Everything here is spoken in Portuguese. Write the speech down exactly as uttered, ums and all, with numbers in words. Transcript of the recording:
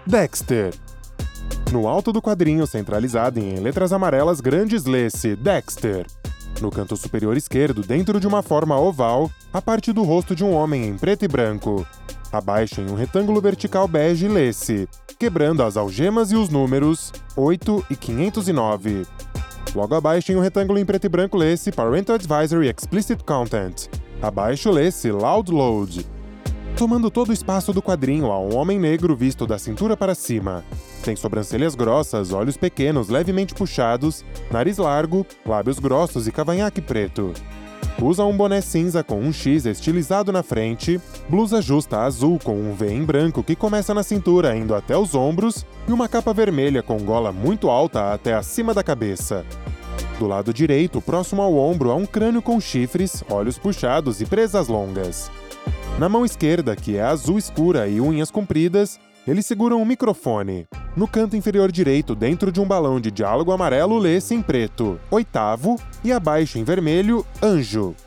Dexter. No alto do quadrinho, centralizado em letras amarelas grandes, lê-se Dexter. No canto superior esquerdo, dentro de uma forma oval, a parte do rosto de um homem em preto e branco. Abaixo, em um retângulo vertical bege, lê-se Quebrando as algemas e os números oito e quinhentos e nove. Logo abaixo, em um retângulo em preto e branco, lê-se Parental Advisory Explicit Content. Abaixo, lê-se Loud Load. Tomando todo o espaço do quadrinho há um homem negro visto da cintura para cima. Tem sobrancelhas grossas, olhos pequenos levemente puxados, nariz largo, lábios grossos e cavanhaque preto. Usa um boné cinza com um X estilizado na frente, blusa justa azul com um V em branco que começa na cintura indo até os ombros e uma capa vermelha com gola muito alta até acima da cabeça. Do lado direito, próximo ao ombro, há um crânio com chifres, olhos puxados e presas longas. Na mão esquerda, que é azul escura e unhas compridas, ele segura um microfone. No canto inferior direito, dentro de um balão de diálogo amarelo, lê-se em preto, oitavo, e abaixo em vermelho, anjo.